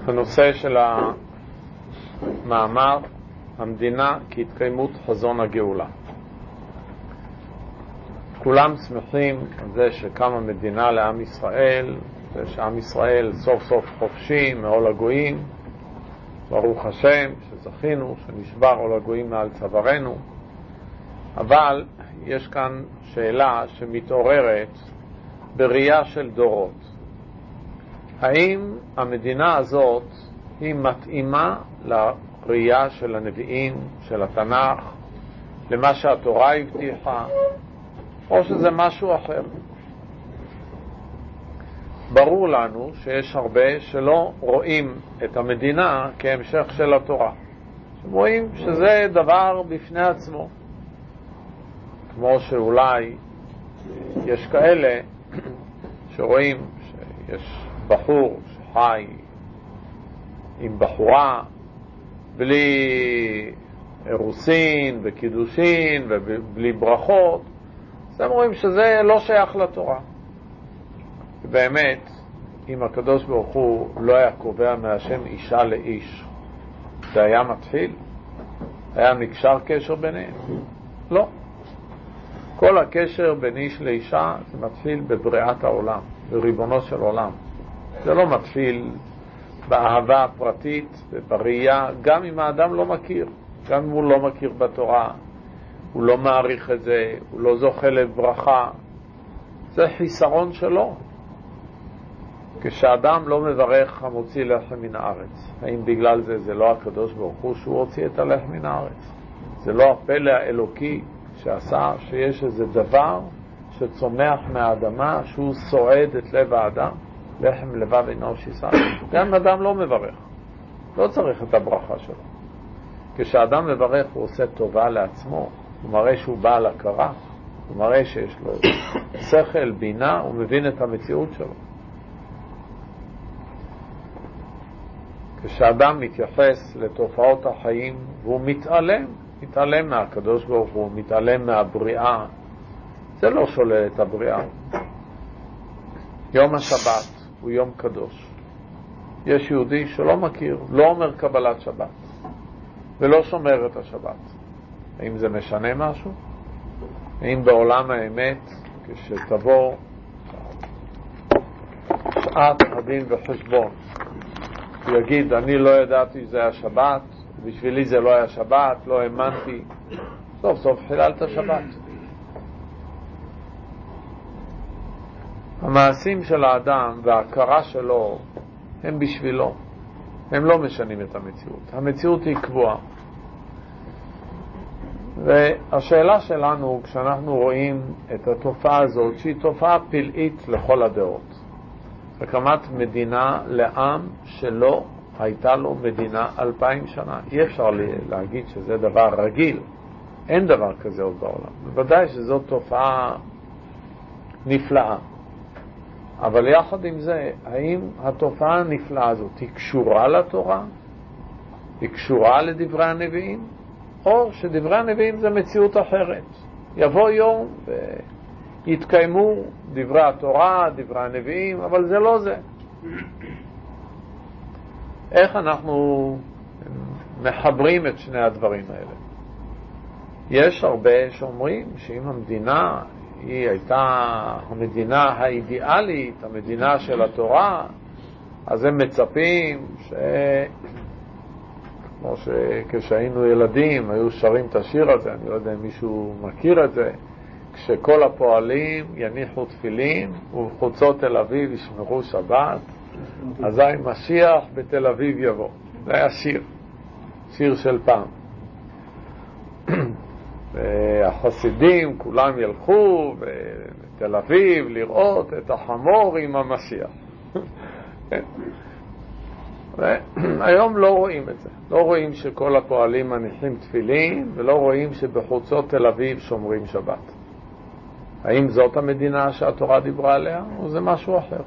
הנושא של המאמר, המדינה כהתקיימות חזון הגאולה. כולם שמחים על זה שקמה מדינה לעם ישראל, ושעם ישראל סוף סוף חופשי מעול הגויים, ברוך השם שזכינו, שנשבר עול הגויים מעל צווארנו. אבל יש כאן שאלה שמתעוררת בראייה של דורות. האם המדינה הזאת היא מתאימה לראייה של הנביאים, של התנ"ך, למה שהתורה הבטיחה, או שזה משהו אחר? ברור לנו שיש הרבה שלא רואים את המדינה כהמשך של התורה. רואים שזה דבר בפני עצמו. כמו שאולי יש כאלה שרואים שיש בחור שחי עם בחורה בלי אירוסין וקידושין ובלי ברכות, אז הם רואים שזה לא שייך לתורה. באמת, אם הקדוש ברוך הוא לא היה קובע מהשם אישה לאיש, זה היה מתחיל? היה נקשר קשר ביניהם? לא. כל הקשר בין איש לאישה זה מתחיל בבריאת העולם, בריבונו של עולם. זה לא מתחיל באהבה הפרטית ובראייה, גם אם האדם לא מכיר, גם אם הוא לא מכיר בתורה, הוא לא מעריך את זה, הוא לא זוכה לברכה, זה חיסרון שלו. כשאדם לא מברך המוציא לחם מן הארץ, האם בגלל זה זה לא הקדוש ברוך הוא שהוא הוציא את הלחם מן הארץ? זה לא הפלא האלוקי שעשה שיש איזה דבר שצומח מהאדמה שהוא סועד את לב האדם? לחם לבב אינו שיסה. גם אדם לא מברך, לא צריך את הברכה שלו. כשאדם מברך הוא עושה טובה לעצמו, הוא מראה שהוא בעל הכרה, הוא מראה שיש לו שכל, בינה, הוא מבין את המציאות שלו. כשאדם מתייחס לתופעות החיים והוא מתעלם מהקדוש ברוך הוא, מתעלם מהבריאה, זה לא שולל את הבריאה. יום השבת הוא יום קדוש. יש יהודי שלא מכיר, לא אומר קבלת שבת ולא שומר את השבת. האם זה משנה משהו? האם בעולם האמת כשתבוא שעת הדין וחשבון הוא יגיד אני לא ידעתי שזה היה שבת, בשבילי זה לא היה שבת, לא האמנתי, סוף סוף חיללת שבת. המעשים של האדם וההכרה שלו הם בשבילו, הם לא משנים את המציאות. המציאות היא קבועה. והשאלה שלנו כשאנחנו רואים את התופעה הזאת שהיא תופעה פלאית לכל הדעות, הקמת מדינה לעם שלא הייתה לו מדינה 2000 שנה. אי אפשר להגיד שזה דבר רגיל, אין דבר כזה עוד בעולם. בוודאי שזאת תופעה נפלאה, אבל יחד עם זה, האם התופעה הנפלאה הזאת היא קשורה לתורה? היא קשורה לדברי הנביאים? או שדברי הנביאים זה מציאות אחרת? יבוא יום ויתקיימו דברי התורה, דברי הנביאים, אבל זה לא זה. איך אנחנו מחברים את שני הדברים האלה? יש הרבה שאומרים שאם המדינה היא הייתה המדינה האידיאלית, המדינה של התורה, אז הם מצפים כמו שכשהיינו ילדים היו שרים את השיר הזה, אני לא יודע אם מישהו מכיר את זה, כשכל הפועלים יניחו תפילין ובחוצות תל אביב ישמרו שבת, אזי משיח בתל אביב יבוא. זה היה שיר של פעם. והחסידים כולם ילכו בתל אביב לראות את החמור עם המשיח. היום לא רואים את זה. לא רואים שכל הפועלים מניחים תפילין, ולא רואים שבחוצות תל אביב שומרים שבת. האם זאת המדינה שהתורה דיברה עליה, או זה משהו אחר?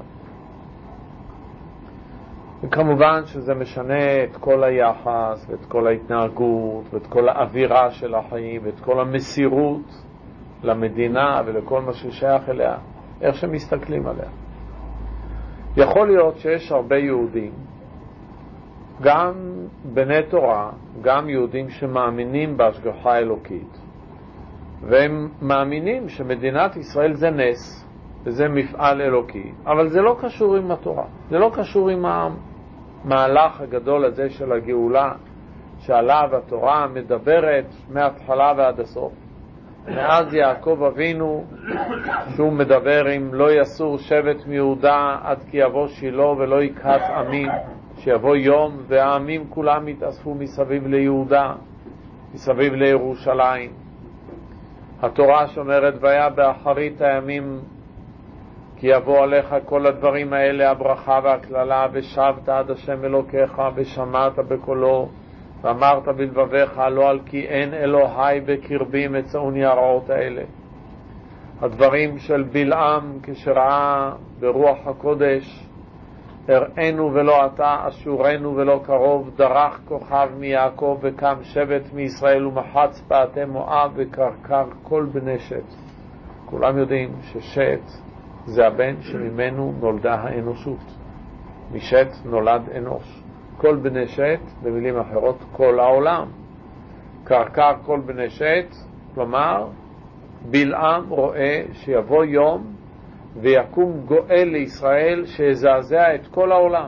וכמובן שזה משנה את כל היחס, ואת כל ההתנהגות, ואת כל האווירה של החיים, ואת כל המסירות למדינה ולכל מה ששייך אליה, איך שמסתכלים עליה. יכול להיות שיש הרבה יהודים גם בני תורה, גם יהודים שמאמינים בהשגחה אלוקית, והם מאמינים שמדינת ישראל זה נס, וזה מפעל אלוקי, אבל זה לא קשור עם התורה, זה לא קשור עם המהלך הגדול הזה של הגאולה, שעליו התורה מדברת מההתחלה ועד הסוף. מאז יעקב אבינו, שהוא מדבר עם לא יסור שבט מיהודה עד כי יבוא שילה ולא יקהת עמים, שיבוא יום והעמים כולם יתאספו מסביב ליהודה, מסביב לירושלים. התורה שאומרת והיה באחרית הימים כי יבוא עליך כל הדברים האלה, הברכה והכללה, ושבת עד השם אלוקיך ושמעת בקולו ואמרת בלבביך לא על כי אין אלוהי בקרבי מצאוני הרעות האלה. הדברים של בלעם כשראה ברוח הקודש הראינו ולא אתה, אשורנו ולא קרוב, דרך כוכב מיעקב וקם שבט מישראל ומחץ פעתי מואב וקרקר כל בני שת. כולם יודעים ששת זה הבן שממנו נולדה האנושות, משת נולד אנוש. כל בני שת, במילים אחרות, כל העולם. קרקר כל בני שת, כלומר, בלעם רואה שיבוא יום ויקום גואל לישראל שיזעזע את כל העולם.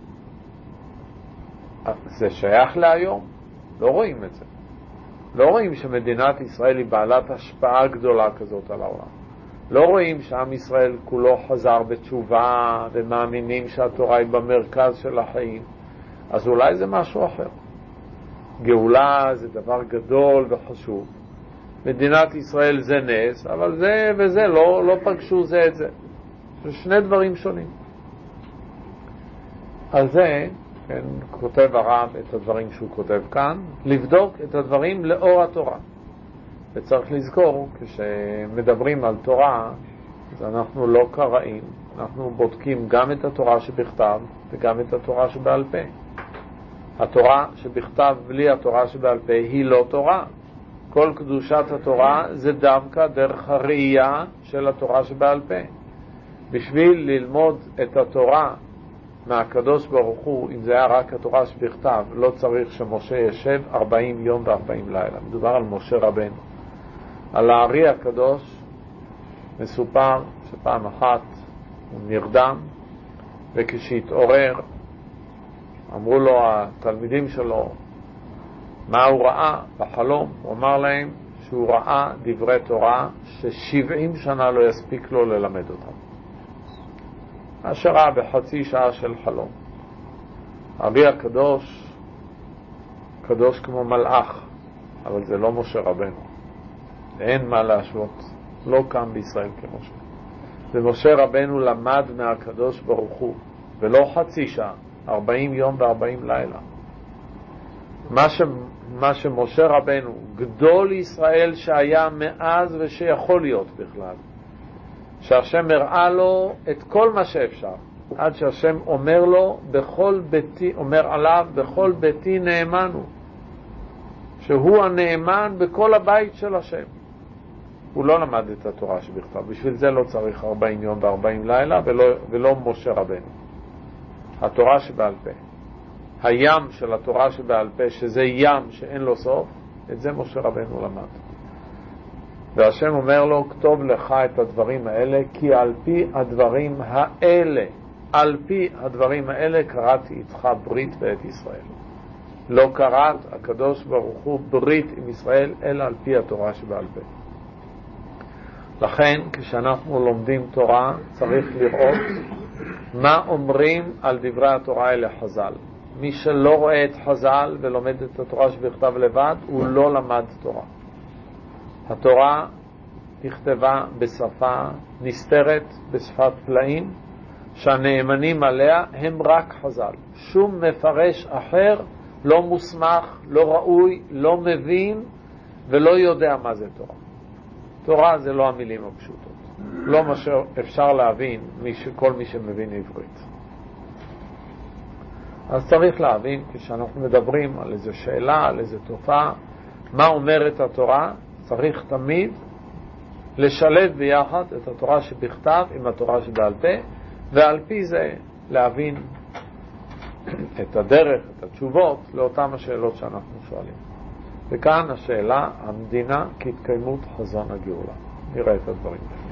זה שייך להיום? לא רואים את זה. לא רואים שמדינת ישראל היא בעלת השפעה גדולה כזאת על העולם. לא רואים שעם ישראל כולו חזר בתשובה ומאמינים שהתורה היא במרכז של החיים. אז אולי זה משהו אחר. גאולה זה דבר גדול וחשוב. מדינת ישראל זה נס, אבל זה וזה לא פגשו זה את זה. זה שני דברים שונים. על זה, כן, כותב הרב את הדברים שהוא כותב כאן, לבדוק את הדברים לאור התורה. וצריך לזכור, כשמדברים על תורה, אז אנחנו לא קראים, אנחנו בודקים גם את התורה שבכתב וגם את התורה שבעל פה. התורה שבכתב בלי התורה שבעל פה היא לא תורה. כל קדושת התורה זה דווקא דרך הראייה של התורה שבעל פה. בשביל ללמוד את התורה מהקדוש ברוך הוא, אם זה היה רק התורה שבכתב, לא צריך שמשה ישב 40 יום ו40 לילה. מדובר על משה רבנו. על הארי הקדוש מסופר שפעם אחת הוא נרדם, וכשהתעורר אמרו לו התלמידים שלו מה הוא ראה בחלום. הוא אמר להם שהוא ראה דברי תורה ש70 שנה לא יספיק לו ללמד אותם. אשר ראה בחצי שעה של חלום. הארי הקדוש קדוש כמו מלאך, אבל זה לא משה רבנו. אין מה להשוות, לא קם בישראל כמשה. ומשה רבנו למד מהקדוש ברוך הוא, ולא חצי שעה, 40 יום ו40 לילה. מה שמשה רבנו, גדול ישראל שהיה מאז ושיכול להיות בכלל, שהשם הראה לו את כל מה שאפשר, עד שהשם אומר לו, בכל ביתי, אומר עליו, בכל ביתי נאמנו, שהוא הנאמן בכל הבית של השם. הוא לא למד את התורה שבכתב, בשביל זה לא צריך 40 יום ו40 לילה, ולא משה רבנו. התורה שבעל פה, הים של התורה שבעל פה, שזה ים שאין לו סוף, את זה משה רבנו למד. והשם אומר לו, כתוב לך את הדברים האלה, כי על פי הדברים האלה, על פי הדברים האלה קראתי איתך ברית ואת ישראל. לא קראת הקדוש ברוך הוא ברית עם ישראל, אלא על פי התורה שבעל פה. לכן, כשאנחנו לומדים תורה, צריך לראות מה אומרים על דברי התורה האלה חז"ל. מי שלא רואה את חז"ל ולומד את התורה שבכתב לבד, הוא לא למד תורה. התורה נכתבה בשפה נסתרת, בשפת פלאים, שהנאמנים עליה הם רק חז"ל. שום מפרש אחר לא מוסמך, לא ראוי, לא מבין ולא יודע מה זה תורה. תורה זה לא המילים הפשוטות. לא מה שאפשר להבין כל מי שמבין עברית. אז צריך להבין, כשאנחנו מדברים על איזו שאלה, על איזו תופעה, מה אומרת התורה, צריך תמיד לשלב ביחד את התורה שבכתב עם התורה שבעל פה, ועל פי זה להבין את הדרך, את התשובות לאותן השאלות שאנחנו שואלים. וכאן השאלה, המדינה כהתקיימות חזון הגאולה. נראה את הדברים האלה.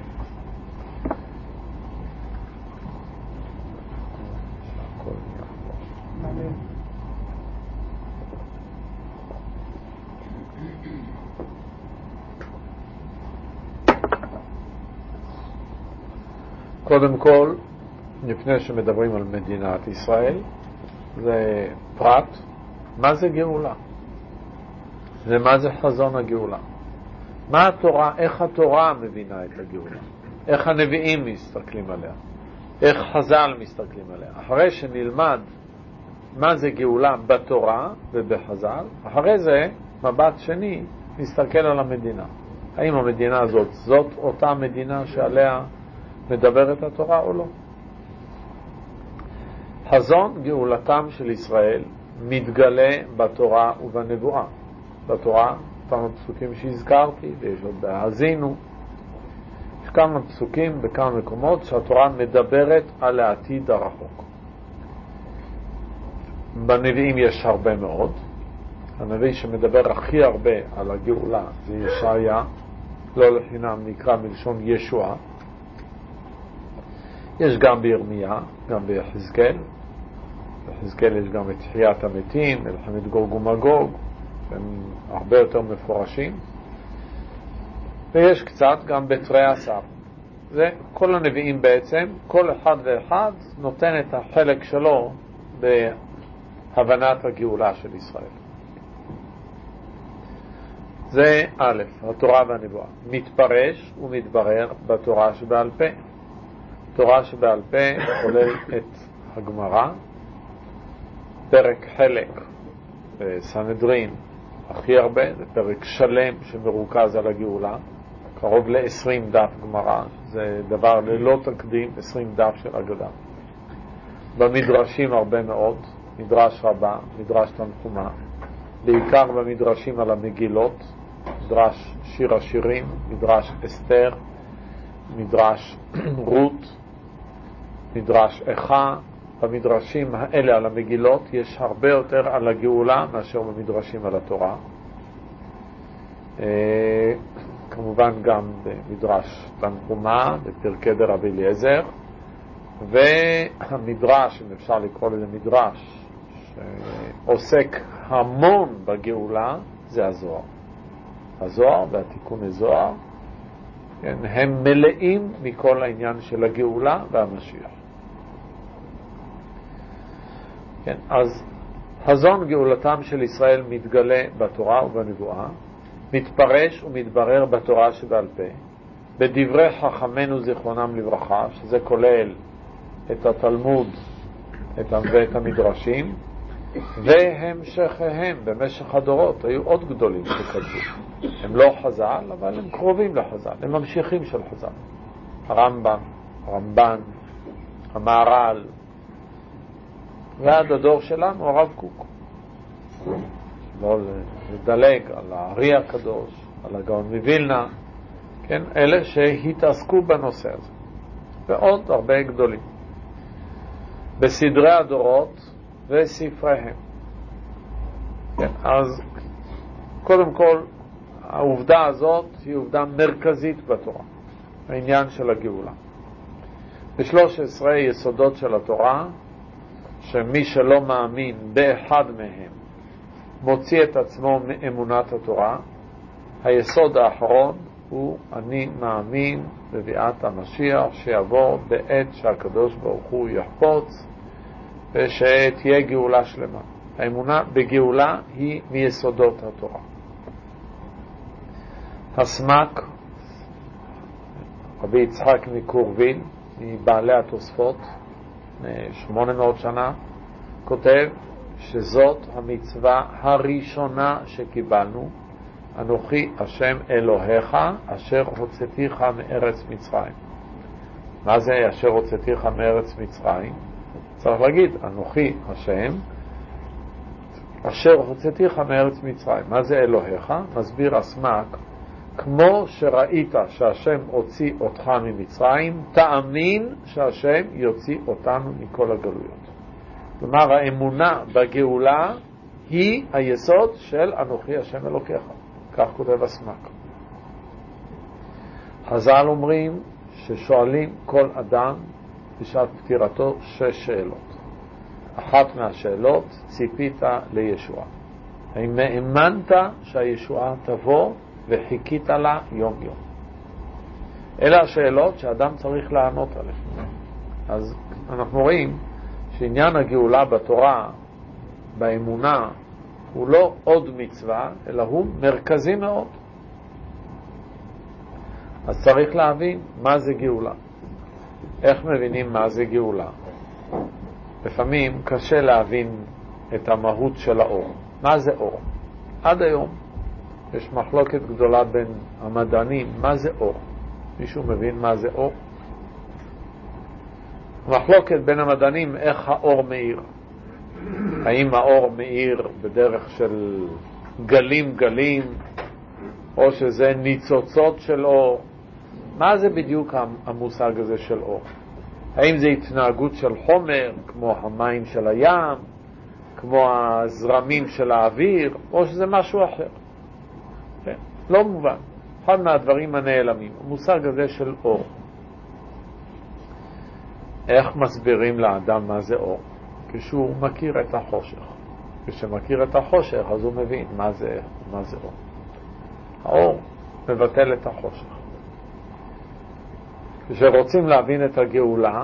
קודם כל, לפני שמדברים על מדינת ישראל, זה פרט, מה זה גאולה? ומה זה חזון הגאולה? מה התורה, איך התורה מבינה את הגאולה? איך הנביאים מסתכלים עליה? איך חז"ל מסתכלים עליה? אחרי שנלמד מה זה גאולה בתורה ובחז"ל, אחרי זה, מבט שני, נסתכל על המדינה. האם המדינה הזאת, זאת אותה מדינה שעליה מדברת התורה או לא? חזון גאולתם של ישראל מתגלה בתורה ובנבואה. בתורה, כמה פסוקים שהזכרתי, ויש עוד בהאזינו. יש כמה פסוקים בכמה מקומות שהתורה מדברת על העתיד הרחוק. בנביאים יש הרבה מאוד. הנביא שמדבר הכי הרבה על הגאולה זה ישעיה, לא לחינם נקרא מלשון ישועה. יש גם בירמיה, גם ביחזקאל. ביחזקאל יש גם את תחיית המתים, מלחמת גוג ומגוג, הם הרבה יותר מפורשים. ויש קצת גם בתרי עשר. זה כל הנביאים בעצם, כל אחד ואחד נותן את החלק שלו בהבנת הגאולה של ישראל. זה א', התורה והנבואה. מתפרש ומתברר בתורה שבעל פה. תורה שבעל פה כולל את הגמרא, פרק חלק בסנהדרין הכי הרבה, זה פרק שלם שמרוכז על הגאולה, קרוב ל-20 דף גמרא, זה דבר ללא תקדים, 20 דף של אגדה. במדרשים הרבה מאוד, מדרש רבה, מדרש תנחומה, בעיקר במדרשים על המגילות, מדרש שיר השירים, מדרש אסתר, מדרש רות, מדרש איכה. במדרשים האלה על המגילות יש הרבה יותר על הגאולה מאשר במדרשים על התורה. כמובן גם במדרש תנחומה, בפרקי דרבי אליעזר, והמדרש, אם אפשר לקרוא לזה מדרש, שעוסק המון בגאולה, זה הזוהר. הזוהר והתיקון הזוהר, כן, הם מלאים מכל העניין של הגאולה והמשיח. כן, אז חזון גאולתם של ישראל מתגלה בתורה ובנבואה, מתפרש ומתברר בתורה שבעל פה, בדברי חכמינו זיכרונם לברכה, שזה כולל את התלמוד ואת המדרשים, והמשכיהם במשך הדורות. היו עוד גדולים שכתבו. הם לא חז"ל, אבל הם קרובים לחז"ל, הם ממשיכים של חז"ל. הרמב"ם, הרמב"ן, המהר"ל, ועד הדור שלנו הרב קוק. לא לדלג על הארי הקדוש, על הגאון מווילנה, כן, אלה שהתעסקו בנושא הזה, ועוד הרבה גדולים בסדרי הדורות וספריהם. כן, אז קודם כל העובדה הזאת היא עובדה מרכזית בתורה, העניין של הגאולה. ב13 יסודות של התורה, שמי שלא מאמין באחד מהם מוציא את עצמו מאמונת התורה. היסוד האחרון הוא אני מאמין בביאת המשיח שיבוא בעת שהקדוש ברוך הוא יחפוץ ושתהיה גאולה שלמה. האמונה בגאולה היא מיסודות התורה. הסמ"ק, רבי יצחק מקורביל, מבעלי התוספות, 800 שנה, כותב שזאת המצווה הראשונה שקיבלנו, אנוכי השם אלוהיך אשר הוצאתיך מארץ מצרים. מה זה אשר הוצאתיך מארץ מצרים? צריך להגיד אנוכי השם אשר הוצאתיך מארץ מצרים. מה זה אלוהיך? מסביר הסמ"ק, כמו שראית שהשם הוציא אותך ממצרים, תאמין שהשם יוציא אותנו מכל הגלויות. כלומר, האמונה בגאולה היא היסוד של אנוכי השם אלוקיך. כך כותב הסמ"ק. חז"ל אומרים ששואלים כל אדם בשעת פטירתו 6 שאלות. אחת מהשאלות, ציפית לישועה. האם האמנת שהישועה תבוא וחיכית לה יום יום? אלה השאלות שאדם צריך לענות עליהן. אז אנחנו רואים שעניין הגאולה בתורה, באמונה, הוא לא עוד מצווה, אלא הוא מרכזי מאוד. אז צריך להבין מה זה גאולה. איך מבינים מה זה גאולה? לפעמים קשה להבין את המהות של האור. מה זה אור? עד היום יש מחלוקת גדולה בין המדענים, מה זה אור? מישהו מבין מה זה אור? מחלוקת בין המדענים איך האור מאיר. האם האור מאיר בדרך של גלים, או שזה ניצוצות של אור? מה זה בדיוק המושג הזה של אור? האם זה התנהגות של חומר, כמו המים של הים, כמו הזרמים של האוויר, או שזה משהו אחר? כן? לא מובן. אחד מהדברים הנעלמים, המושג הזה של אור. איך מסבירים לאדם מה זה אור? כשהוא מכיר את החושך. כשמכיר את החושך, אז הוא מבין מה זה אור. האור מבטל את החושך. כשרוצים להבין את הגאולה,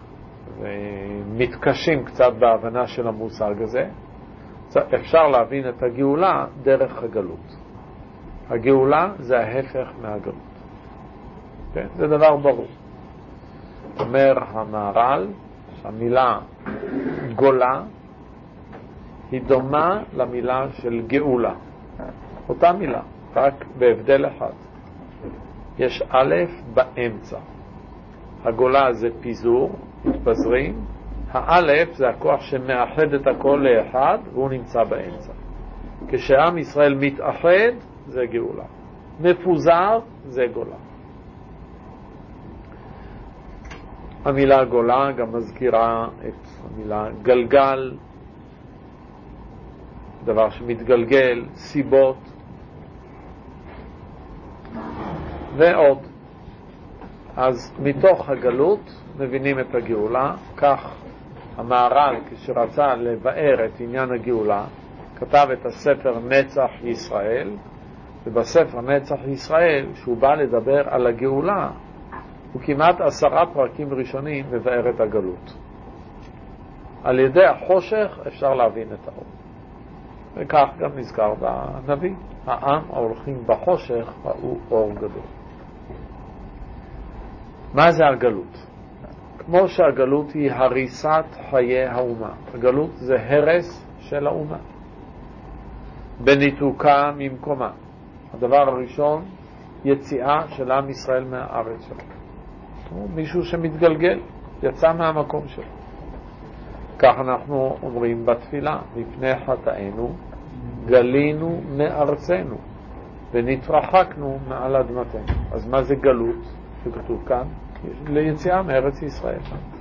ומתקשים קצת בהבנה של המושג הזה, אפשר להבין את הגאולה דרך הגלות. הגאולה זה ההפך מהגלות. כן? זה דבר ברור. אומר המהר"ל שהמילה גולה היא דומה למילה של גאולה. אותה מילה, רק בהבדל אחד. יש א' באמצע. הגולה זה פיזור, מתפזרים. האלף זה הכוח שמאחד את הכל לאחד, והוא נמצא באמצע. כשעם ישראל מתאחד, זה גאולה. מפוזר, זה גולה. המילה גולה גם מזכירה את המילה גלגל, דבר שמתגלגל, סיבות, ועוד. אז מתוך הגלות מבינים את הגאולה. כך המהר"ל, כשרצה לבאר את עניין הגאולה, כתב את הספר נצח ישראל, ובספר נצח ישראל, שהוא בא לדבר על הגאולה, הוא כמעט 10 פרקים ראשונים מבאר את הגלות. על ידי החושך אפשר להבין את האור. וכך גם נזכר בנביא, העם ההולכים בחושך ראו אור גדול. מה זה הגלות? כמו שהגלות היא הריסת חיי האומה. הגלות זה הרס של האומה. בניתוקה ממקומה. הדבר הראשון, יציאה של עם ישראל מהארץ שלו. מישהו שמתגלגל, יצא מהמקום שלו. כך אנחנו אומרים בתפילה, מפני חטאינו גלינו מארצנו ונתרחקנו מעל אדמתנו. אז מה זה גלות שכתוב כאן? ליציאה מארץ ישראל.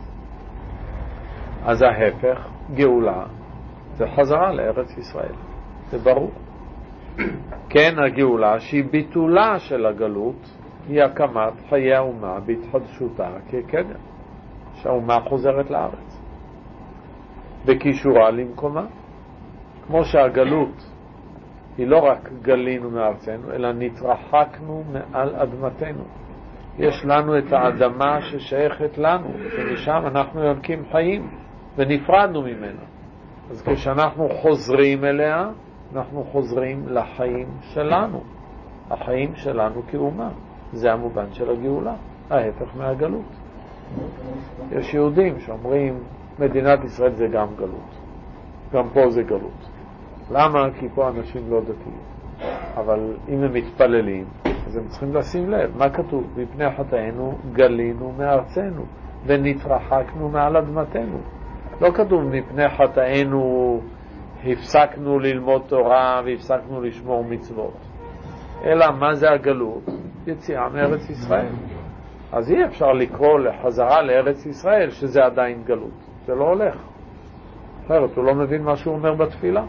אז ההפך, גאולה, זה חזרה לארץ ישראל. זה ברור. כן, הגאולה שהיא ביטולה של הגלות היא הקמת חיי האומה בהתחדשותה כקדם, שהאומה חוזרת לארץ בקישורה למקומה. כמו שהגלות היא לא רק גלינו מארצנו, אלא נתרחקנו מעל אדמתנו. יש לנו את האדמה ששייכת לנו, שמשם אנחנו יונקים חיים ונפרדנו ממנה. אז כשאנחנו חוזרים אליה, אנחנו חוזרים לחיים שלנו, החיים שלנו כאומה. זה המובן של הגאולה, ההפך מהגלות. יש יהודים שאומרים מדינת ישראל זה גם גלות, גם פה זה גלות. למה? כי פה אנשים לא דתיים. אבל אם הם מתפללים, אז הם צריכים לשים לב מה כתוב. מפני חטאינו גלינו מארצנו ונתרחקנו מעל אדמתנו. לא כתוב מפני חטאינו הפסקנו ללמוד תורה והפסקנו לשמור מצוות, אלא מה זה הגלות? יציאה מארץ ישראל. אז אי אפשר לקרוא לחזרה לארץ ישראל שזה עדיין גלות. זה לא הולך. אחרת הוא לא מבין מה שהוא אומר בתפילה.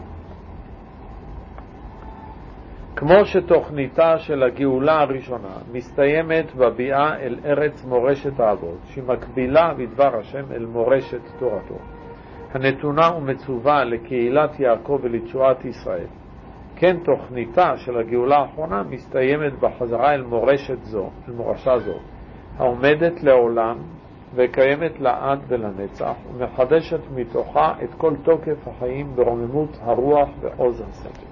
כמו שתוכניתה של הגאולה הראשונה מסתיימת בביאה אל ארץ מורשת האבות, שהיא מקבילה בדבר השם אל מורשת תורתו, הנתונה ומצווה לקהילת יעקב ולתשועת ישראל, כן תוכניתה של הגאולה האחרונה מסתיימת בחזרה אל מורשת זו, אל מורשה זו, העומדת לעולם וקיימת לעד ולנצח, ומחדשת מתוכה את כל תוקף החיים ברוממות הרוח ועוז השכל.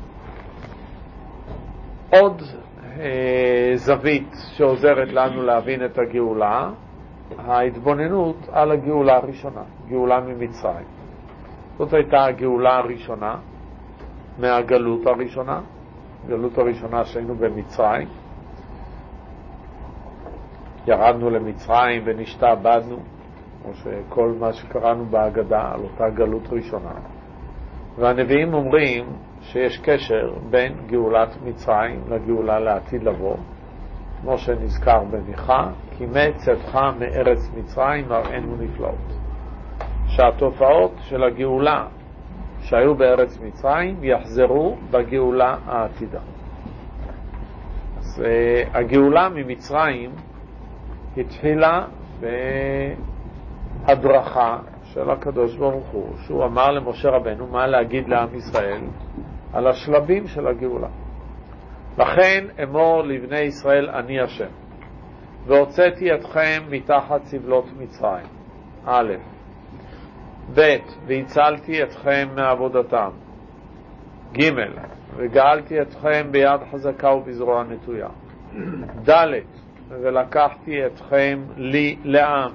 עוד זווית שעוזרת לנו להבין את הגאולה, ההתבוננות על הגאולה הראשונה, גאולה ממצרים. זאת הייתה הגאולה הראשונה מהגלות הראשונה, הגלות הראשונה שהיינו במצרים. ירדנו למצרים ונשתעבדנו, כמו שכל מה שקראנו בהגדה על אותה גלות ראשונה. והנביאים אומרים שיש קשר בין גאולת מצרים לגאולה לעתיד לבוא, כמו שנזכר במיכה, כי מצאתך מארץ מצרים מראינו נפלאות. שהתופעות של הגאולה שהיו בארץ מצרים יחזרו בגאולה העתידה. אז הגאולה ממצרים התחילה בהדרכה של הקדוש ברוך הוא, שהוא אמר למשה רבנו מה להגיד לעם ישראל על השלבים של הגאולה. לכן אמור לבני ישראל אני השם, והוצאתי אתכם מתחת סבלות מצרים. א', ב', והצלתי אתכם מעבודתם. ג', וגאלתי אתכם ביד חזקה ובזרוע נטויה. ד', ולקחתי אתכם לי לעם.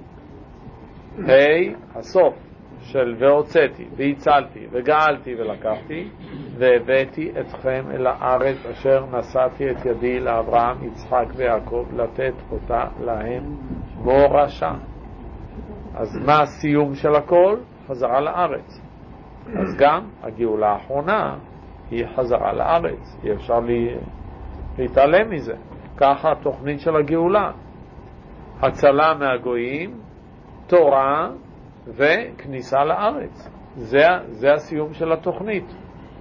הסוף של והוצאתי והצלתי וגאלתי ולקחתי, והבאתי אתכם אל הארץ אשר נשאתי את ידי לאברהם יצחק ויעקב לתת אותה להם מורשה. אז מה הסיום של הכל? חזרה לארץ. אז גם הגאולה האחרונה היא חזרה לארץ, אי אפשר להתעלם מזה. ככה התוכנית של הגאולה, הצלה מהגויים, תורה וכניסה לארץ. זה הסיום של התוכנית.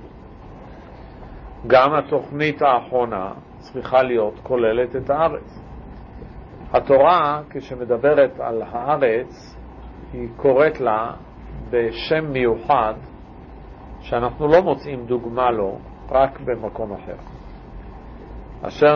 גם התוכנית האחרונה צריכה להיות כוללת את הארץ. התורה כשמדברת על הארץ היא קוראת לה בשם מיוחד שאנחנו לא מוצאים דוגמה לו רק במקום אחר. אשר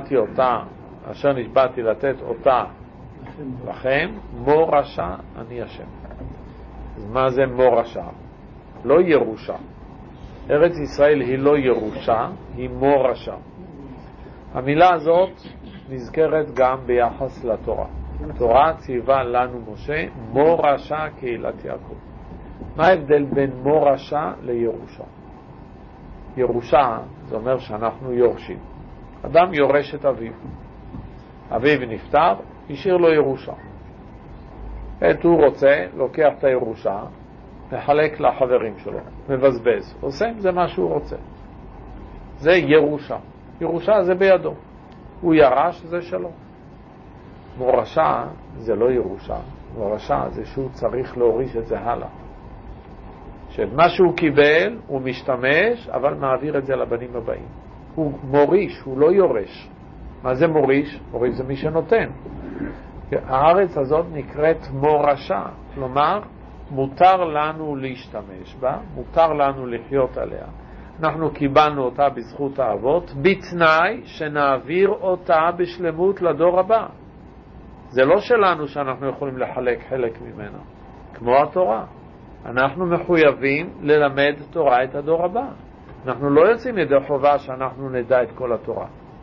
נשבעתי לתת אותה לכם, מורשה אני השם. אז מה זה מורשה? לא ירושה. ארץ ישראל היא לא ירושה, היא מורשה. המילה הזאת נזכרת גם ביחס לתורה. התורה ציווה לנו משה מורשה קהילת יעקב. מה ההבדל בין מורשה לירושה? ירושה זה אומר שאנחנו יורשים. אדם יורש את אביו. אביו נפטר, השאיר לו ירושה. הוא רוצה, לוקח את הירושה, מחלק לחברים שלו, מבזבז, עושה עם זה מה שהוא רוצה. זה ירושה. ירושה זה בידו. הוא ירש, זה שלו. מורשה זה לא ירושה. מורשה זה שהוא צריך להוריש את זה הלאה. שמה שהוא קיבל הוא משתמש, אבל מעביר את זה לבנים הבאים. הוא מוריש, הוא לא יורש. מה זה מוריש? מוריש זה מי שנותן. הארץ הזאת נקראת מורשה, כלומר מותר לנו להשתמש בה, מותר לנו לחיות עליה. אנחנו קיבלנו אותה בזכות האבות, בתנאי שנעביר אותה בשלמות לדור הבא. זה לא שלנו שאנחנו יכולים לחלק חלק ממנה, כמו התורה. אנחנו מחויבים ללמד תורה את הדור הבא. אנחנו לא יוצאים ידי חובה שאנחנו נדע את כל התורה.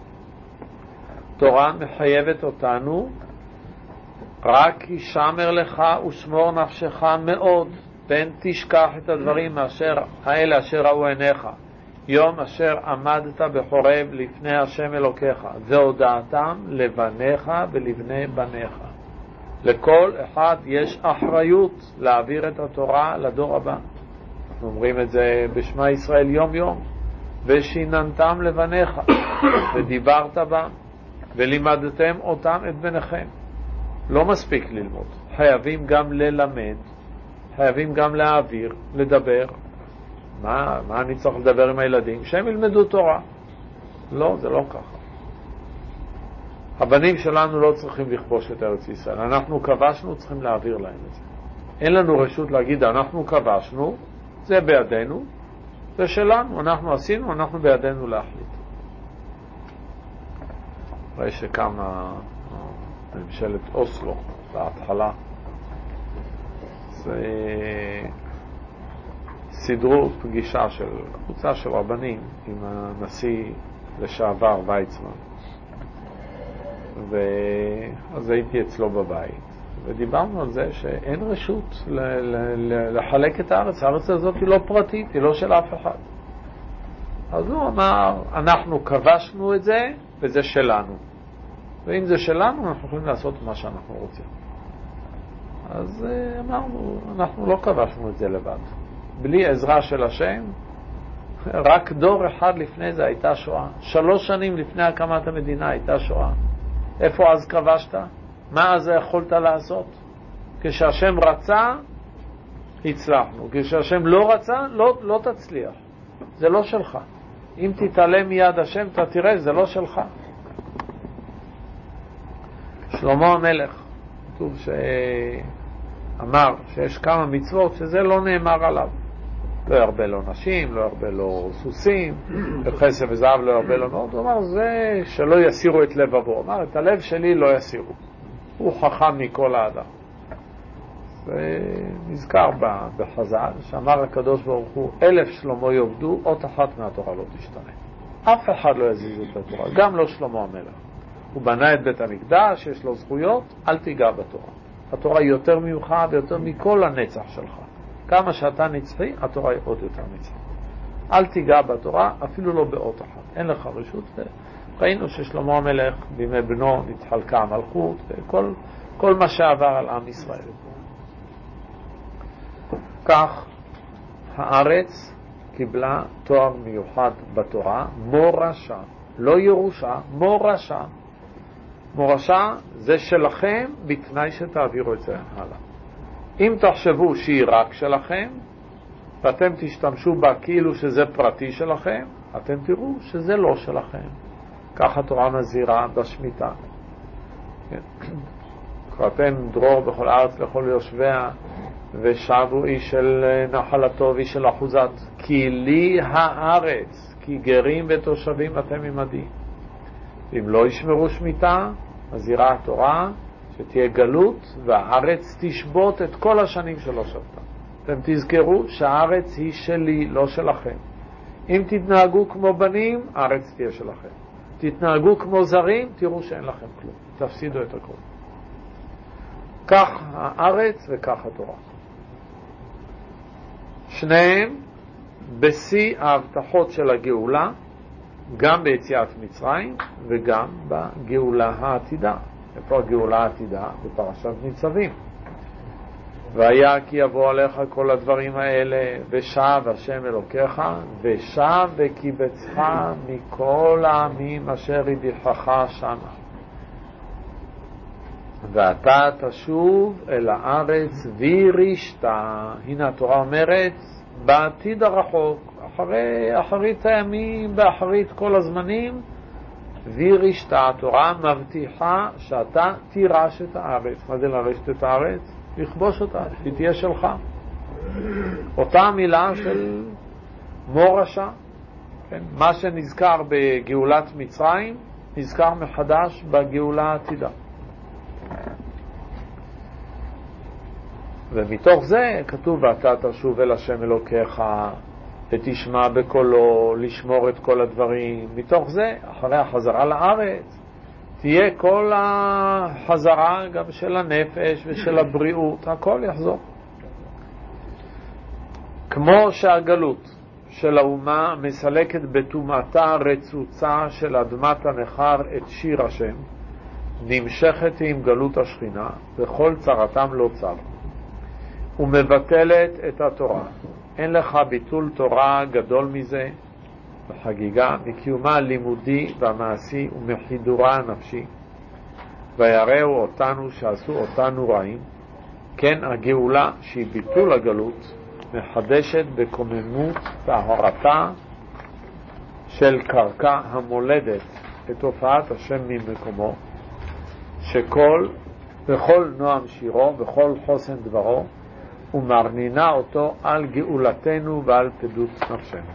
תורה מחייבת אותנו רק ישמר לך ושמור נפשך מאוד, פן תשכח את הדברים האלה אשר ראו עיניך, יום אשר עמדת בחורב לפני השם אלוקיך, והודעתם לבניך ולבני בניך. לכל אחד יש אחריות להעביר את התורה לדור הבא. אנחנו אומרים את זה בשמה ישראל יום יום. ושיננתם לבניך ודיברת בם ולימדתם אותם את בניכם. לא מספיק ללמוד, חייבים גם ללמד, חייבים גם להעביר, לדבר. מה אני צריך לדבר עם הילדים? שהם ילמדו תורה. לא, זה לא ככה. הבנים שלנו לא צריכים לכבוש את ארץ ישראל. אנחנו כבשנו, צריכים להעביר להם את זה. אין לנו רשות להגיד, אנחנו כבשנו, זה בידינו, זה שלנו, אנחנו עשינו, אנחנו בידינו להחליט. ראי שקמה ממשלת אוסלו בהתחלה, סידרו פגישה של קבוצה של רבנים עם הנשיא לשעבר ויצמן, ואז הייתי אצלו בבית ודיברנו על זה שאין רשות לחלק את הארץ. הארץ הזאת היא לא פרטית, היא לא של אף אחד. אז הוא אמר, אנחנו כבשנו את זה וזה שלנו, ואם זה שלנו אנחנו יכולים לעשות מה שאנחנו רוצים. אז אמרנו, אנחנו לא כבשנו את זה לבד, בלי עזרה של השם. רק דור אחד לפני זה הייתה שואה, 3 שנים לפני הקמת המדינה הייתה שואה. איפה אז כבשת? מה אז יכולת לעשות? כשהשם רצה הצלחנו, כשהשם לא רצה לא תצליח. זה לא שלך. אם תתעלם מיד השם אתה תראה, זה לא שלך. שלמה המלך כתוב שאמר שיש כמה מצוות שזה לא נאמר עליו. לא ירבה לו נשים, לא ירבה לו סוסים, וכסף וזהב לא ירבה לו מאוד. הוא אמר, זה שלא יסירו את לבבו. הוא אמר, את הלב שלי לא יסירו. הוא חכם מכל האדם. ונזכר בחז"ל שאמר הקדוש ברוך הוא, 1000 שלמה יאבדו, אות אחת מהתורה לא תשתנה. אף אחד לא יזיז את התורה, גם לא שלמה המלך. הוא בנה את בית המקדש, יש לו זכויות, אל תיגע בתורה. התורה היא יותר ממך ויותר מכל הנצח שלך. כמה שאתה נצחי, התורה היא עוד יותר נצחי. אל תיגע בתורה, אפילו לא באות אחת. אין לך רשות. ראינו ששלמה המלך בימי בנו נתחלקה המלכות, וכל מה שעבר על עם ישראל. כך הארץ קיבלה תואר מיוחד בתורה, מורשה, לא ירושה, מורשה. מורשה זה שלכם בתנאי שתעבירו את זה הלאה. אם תחשבו שהיא רק שלכם ואתם תשתמשו בה כאילו שזה פרטי שלכם, אתם תראו שזה לא שלכם. כך התורה מזהירה בשמיטה. קראתם דרור בכל הארץ לכל יושביה, ושבו איש של נחלתו ואיש של אחוזת, כי לי הארץ, כי גרים ותושבים אתם עמדי. אם לא ישמרו שמיטה, מזהירה התורה שתהיה גלות והארץ תשבות את כל השנים שלא שבתה. אתם תזכרו שהארץ היא שלי, לא שלכם. אם תתנהגו כמו בנים, הארץ תהיה שלכם. תתנהגו כמו זרים, תראו שאין לכם כלום. תפסידו את הכל. כך הארץ וכך התורה. שניהם בשיא ההבטחות של הגאולה, גם ביציאת מצרים וגם בגאולה העתידה. איפה הגאולה העתידה? בפרשת ניצבים. והיה כי יבוא עליך כל הדברים האלה, ושב השם אלוקיך, ושב וקיבצך מכל העמים אשר הדיחך שמה. ואתה תשוב אל הארץ וירשת. הנה התורה אומרת, בעתיד הרחוק, אחרית הימים, באחרית כל הזמנים, וירשת. התורה מבטיחה שאתה תירש את הארץ. מה זה לרשת את הארץ? לכבוש אותה, היא תהיה שלך. אותה מילה של מורשה, כן? מה שנזכר בגאולת מצרים נזכר מחדש בגאולה העתידה. ומתוך זה כתוב, ואתה תשוב אל השם אלוקיך ותשמע בקולו, לשמור את כל הדברים. מתוך זה, אחרי החזרה לארץ, תהיה כל החזרה גם של הנפש ושל הבריאות, הכל יחזור. כמו שהגלות של האומה מסלקת בתומעתה רצוצה של אדמת הנכר את שיר השם, נמשכת עם גלות השכינה, וכל צרתם לא צר, ומבטלת את התורה. אין לך ביטול תורה גדול מזה, בחגיגה, מקיומה הלימודי והמעשי ומחידורה הנפשי. ויראו אותנו שעשו אותנו רעים, כן הגאולה שהיא ביטול הגלות מחדשת בקוממות טהרתה של קרקע המולדת את הופעת השם ממקומו, בכל נועם שירו, בכל חוסן דברו, ומרנינה אותו על גאולתנו ועל פדות נפשנו.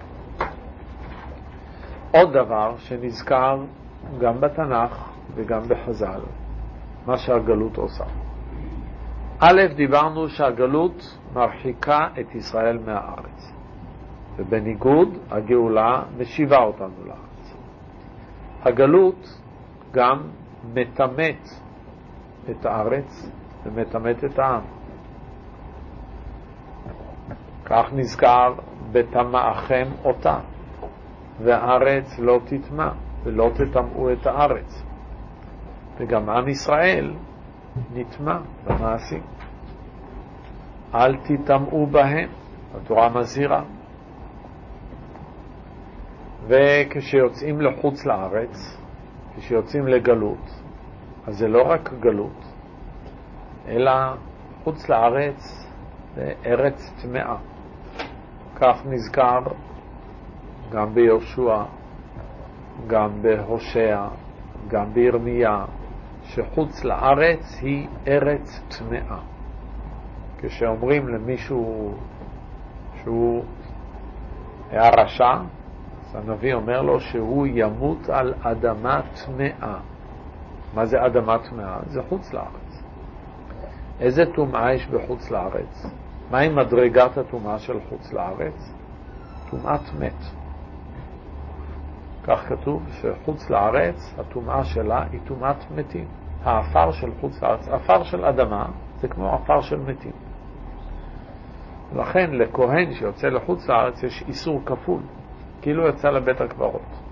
עוד דבר שנזכר גם בתנ"ך וגם בחז"ל, מה שהגלות עושה. א', דיברנו שהגלות מרחיקה את ישראל מהארץ, ובניגוד הגאולה משיבה אותנו לארץ. הגלות גם מתמת את הארץ ומתמת את העם. כך נזכר בתמאכם אותה, והארץ לא תטמא ולא תטמאו את הארץ. וגם עם ישראל נטמא במעשים. אל תטמאו בהם, התורה מזהירה. וכשיוצאים לחוץ לארץ, כשיוצאים לגלות, אז זה לא רק גלות, אלא חוץ לארץ זה ארץ טמאה. כך נזכר גם ביהושע, גם בהושע, גם בירמיה, שחוץ לארץ היא ארץ טמאה. כשאומרים למישהו שהוא היה רשע, אז הנביא אומר לו שהוא ימות על אדמה טמאה. מה זה אדמה טמאה? זה חוץ לארץ. איזה טומאה יש בחוץ לארץ? מהי מדרגת הטומאה של חוץ לארץ? טומאת מת. כך כתוב שחוץ לארץ הטומאה שלה היא טומאת מתים. האפר של חוץ לארץ, אפר של אדמה, זה כמו אפר של מתים. לכן לכהן שיוצא לחוץ לארץ יש איסור כפול, כאילו יצא לבית הקברות.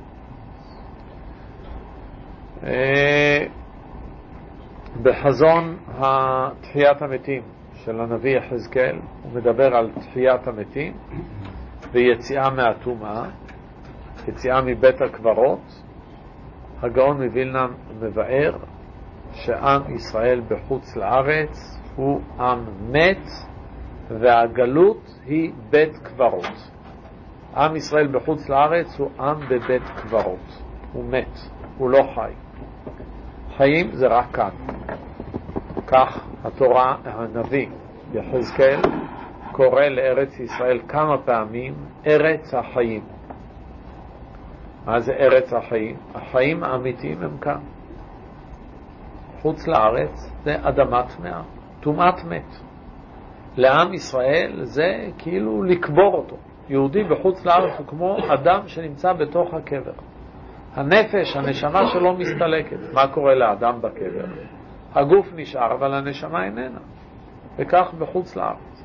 בחזון תחיית המתים של הנביא יחזקאל הוא מדבר על תחיית המתים ויציאה מהטומאה, יציאה מבית הקברות. הגאון מווילנה מבאר שעם ישראל בחוץ לארץ הוא עם מת, והגלות היא בית קברות. עם ישראל בחוץ לארץ הוא עם בבית קברות, הוא מת, הוא לא חי. חיים זה רק כאן. כך התורה, הנביא יחזקאל קורא לארץ ישראל כמה פעמים ארץ החיים. מה זה ארץ החיים? החיים האמיתיים הם כאן. חוץ לארץ זה אדמה טמאה, טומאת מת. לעם ישראל זה כאילו לקבור אותו. יהודי בחוץ לארץ הוא כמו אדם שנמצא בתוך הקבר. הנפש, הנשמה שלו מסתלקת. מה קורה לאדם בקבר? הגוף נשאר, אבל הנשמה איננה. וכך בחוץ לארץ.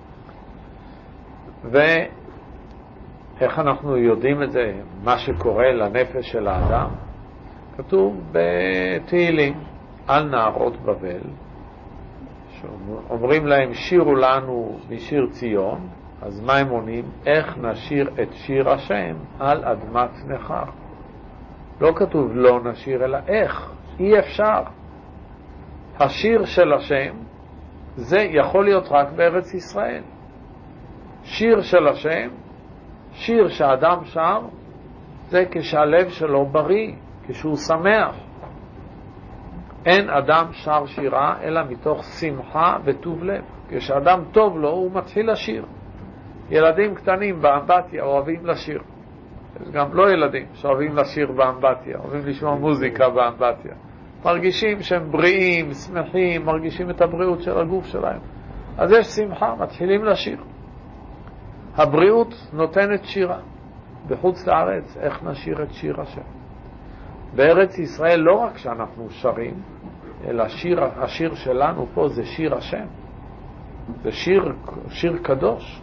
ואיך אנחנו יודעים את זה, מה שקורה לנפש של האדם? כתוב בתהילים על נהרות בבל, שאומרים להם שירו לנו משיר ציון. אז מה הם עונים? איך נשיר את שיר השם על אדמת נכר? לא כתוב לא נשיר, אלא איך. אי אפשר. השיר של השם זה יכול להיות רק בארץ ישראל. שיר של השם, שיר שהאדם שר, זה כשהלב שלו בריא, כשהוא שמח. אין אדם שר שירה אלא מתוך שמחה וטוב לב. כשאדם טוב לו הוא מתחיל לשיר. ילדים קטנים באמבטיה אוהבים לשיר. יש גם לא ילדים שאוהבים לשיר באמבטיה, אוהבים לשמוע מוזיקה באמבטיה. מרגישים שהם בריאים, שמחים, מרגישים את הבריאות של הגוף שלהם. אז יש שמחה, מתחילים לשיר. הבריאות נותנת שירה. בחוץ לארץ, איך נשיר את שיר השם? בארץ ישראל לא רק שאנחנו שרים, אלא השיר שלנו פה זה שיר השם. זה שיר קדוש.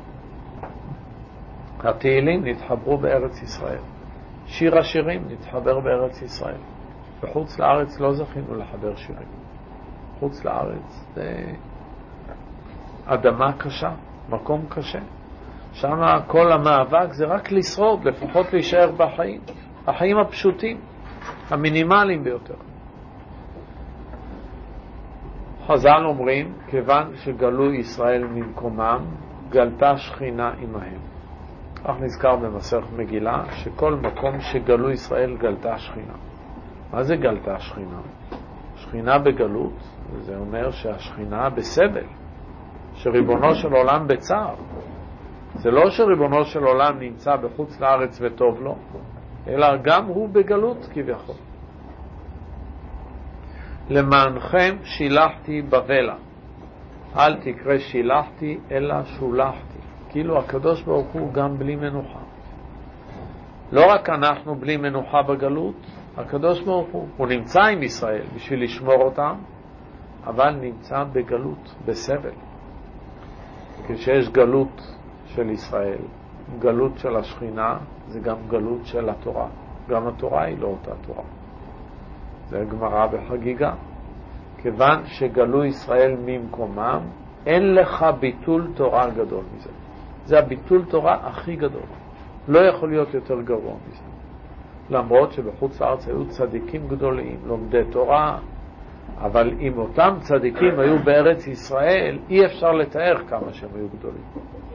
התהילים נתחברו בארץ ישראל. שיר השירים נתחבר בארץ ישראל. בחוץ לארץ לא זכינו לחבר שירים. חוץ לארץ זה אדמה קשה, מקום קשה. שם כל המאבק זה רק לשרוד, לפחות להישאר בחיים. החיים הפשוטים, המינימליים ביותר. חז"ל אומרים, כיוון שגלו ישראל ממקומם, גלתה שכינה עמהם. אך נזכר במסכת מגילה שכל מקום שגלו ישראל גלתה שכינה. מה זה גלתה שכינה? שכינה בגלות, זה אומר שהשכינה בסבל, שריבונו של עולם בצער. זה לא שריבונו של עולם נמצא בחוץ לארץ וטוב לו, אלא גם הוא בגלות כביכול. למענכם שילחתי בבלה, אל תקרא שילחתי אלא שולחתי. כאילו הקדוש ברוך הוא גם בלי מנוחה. לא רק אנחנו בלי מנוחה בגלות, הקדוש ברוך הוא נמצא עם ישראל בשביל לשמור אותם, אבל נמצא בגלות, בסבל. כשיש גלות של ישראל, גלות של השכינה, זה גם גלות של התורה. גם התורה היא לא אותה תורה. זה גמרא בחגיגה. כיוון שגלו ישראל ממקומם, אין לך ביטול תורה גדול מזה. זה הביטול תורה הכי גדול. לא יכול להיות יותר גרוע מזה. למרות שבחוץ לארץ היו צדיקים גדולים, לומדי תורה, אבל אם אותם צדיקים היו בארץ ישראל, אי אפשר לתאר כמה שהם היו גדולים.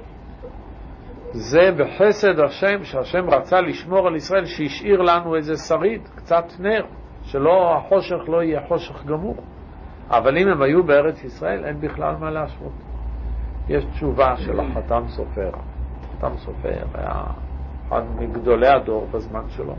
זה בחסד השם, שהשם רצה לשמור על ישראל, שהשאיר לנו איזה שריד, קצת נר, שלא החושך לא יהיה חושך גמור. אבל אם הם היו בארץ ישראל, אין בכלל מה להשוות. יש תשובה של החתם סופר. חתם סופר היה אחד מגדולי הדור בזמן שלו.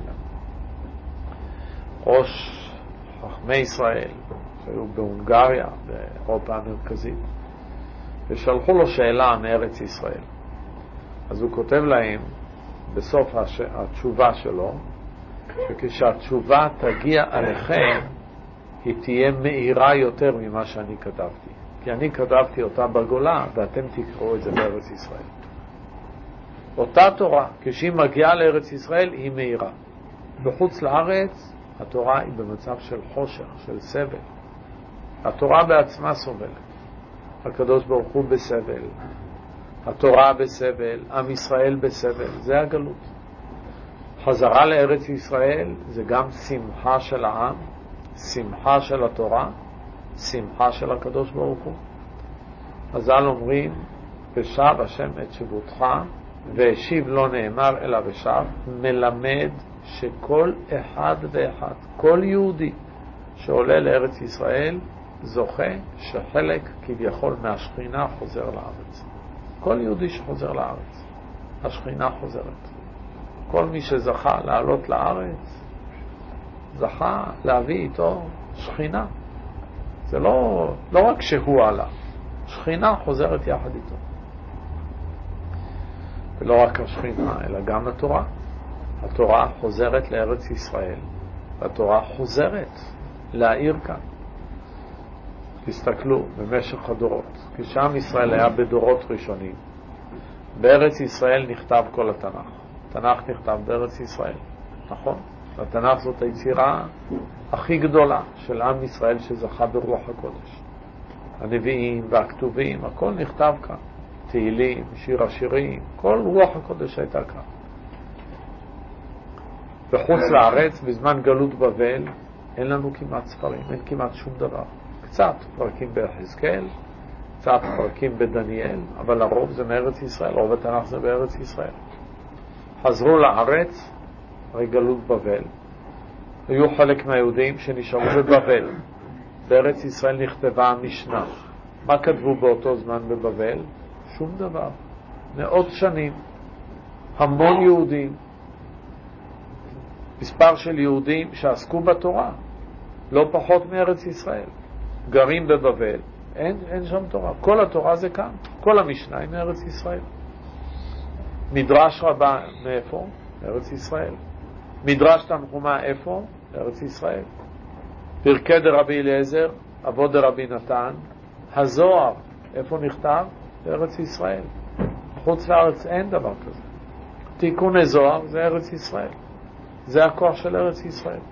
ראש חכמי ישראל, שהיו בהונגריה, באירופה המרכזית, ושלחו לו שאלה מארץ ישראל. אז הוא כותב להם בסוף התשובה שלו, שכשהתשובה תגיע עליכם, היא תהיה מהירה יותר ממה שאני כתבתי. כי אני כתבתי אותה בגולה, ואתם תקראו את זה בארץ ישראל. אותה תורה, כשהיא מגיעה לארץ ישראל, היא מהירה. בחוץ לארץ, התורה היא במצב של חושך, של סבל. התורה בעצמה סובלת. הקדוש ברוך הוא בסבל. התורה בסבל, עם ישראל בסבל. זה הגלות. חזרה לארץ ישראל זה גם שמחה של העם, שמחה של התורה, שמחה של הקדוש ברוך הוא. חז"ל אומרים, ושב השם את שבותך, והשיב לא נאמר אלא ושב, מלמד שכל אחד ואחד, כל יהודי שעולה לארץ ישראל, זוכה שחלק כביכול מהשכינה חוזר לארץ. כל יהודי שחוזר לארץ, השכינה חוזרת. כל מי שזכה לעלות לארץ, זכה להביא איתו שכינה. זה לא רק שהוא עלה, שכינה חוזרת יחד איתו. ולא רק השכינה, אלא גם התורה. התורה חוזרת לארץ ישראל, והתורה חוזרת להעיר כאן. תסתכלו במשך הדורות, כשעם ישראל היה בדורות ראשונים, בארץ ישראל נכתב כל התנ"ך. התנ"ך נכתב בארץ ישראל, נכון? התנ"ך זאת היצירה הכי גדולה של עם ישראל שזכה ברוח הקודש. הנביאים והכתובים, הכל נכתב כאן. תהילים, שיר השירים, כל רוח הקודש הייתה כאן. בחוץ לארץ, בזמן גלות בבל, אין לנו כמעט ספרים, אין כמעט שום דבר. קצת פרקים ביחזקאל, קצת פרקים בדניאל, אבל הרוב זה מארץ ישראל, רוב התנ"ך זה בארץ ישראל. חזרו לארץ, הרי גלות בבל. היו חלק מהיהודים שנשארו בבבל. בארץ ישראל נכתבה המשנה. מה כתבו באותו זמן בבבל? שום דבר. מאות שנים. המון יהודים. מספר של יהודים שעסקו בתורה. לא פחות מארץ ישראל. גרים בבבל. אין שם תורה. כל התורה זה כאן. כל המשנה היא מארץ ישראל. מדרש רבה מאיפה? מארץ ישראל. מדרש תנחומה איפה? מארץ ישראל. פרקי דרבי אליעזר, אבות דרבי נתן, הזוהר, איפה נכתב? בארץ ישראל. חוץ לארץ אין דבר כזה. תיקוני זוהר זה ארץ ישראל. זה הכוח של ארץ ישראל.